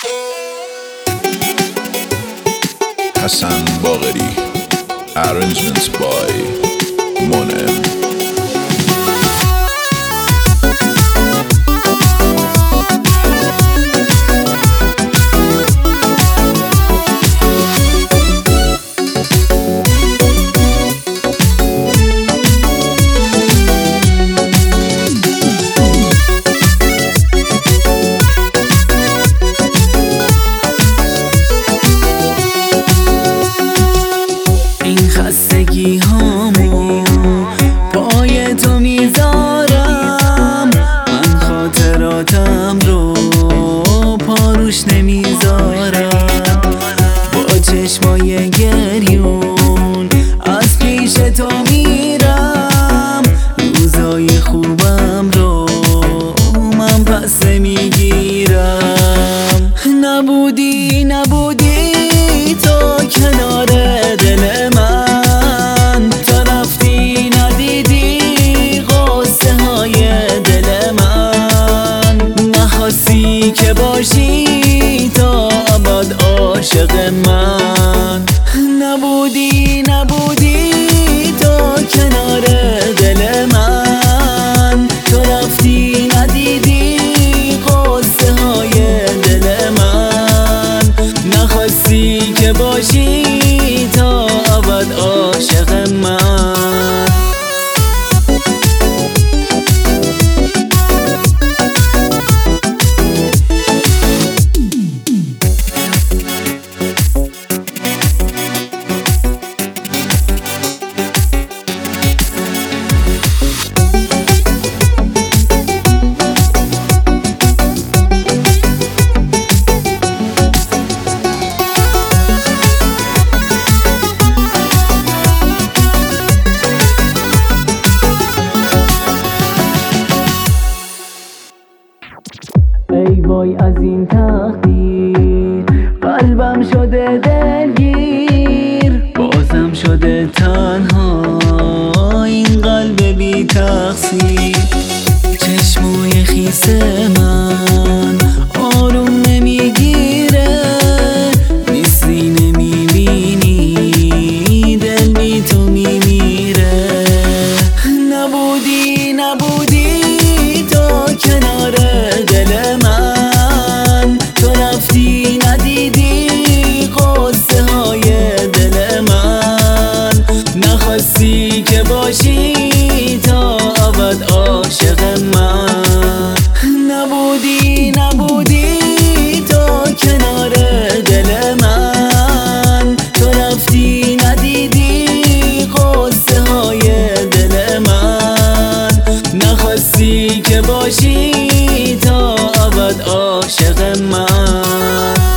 Hassan Bagheri. Arrangements by Monem. خستگی هامو پای تو میذارم، من خاطراتم رو پاروش نمیذارم. با چشمای گریون از پیش تو میرم، روزای خوبم رو من پس نمیگیرم. نبودی تو کنار دل من، تو رفتی ندیدی غصه های دل من. نخواستی که باشی تا ابد عاشق من. نبودی تو کنار دل من، تو رفتی ندیدی غصه های دل من. نخواستی که باشی تا ابد عاشق من. ای وای از این تقدیر، قلبم شده دلگیر. بازم شده تنها این قلب بی تقصیر. چشمای خیس من آروم نمیگیره، نیستی نمیبینی دل بی تو میمیره. نبودی تو کنار دل من، تو رفتی ندیدی غصه های دل من. نخواستی که باشی تا ابد عاشق من. نبودی تو کنار دل من، تو رفتی ندیدی غصه های دل من. نخواستی که باشی تا ابد عاشق من.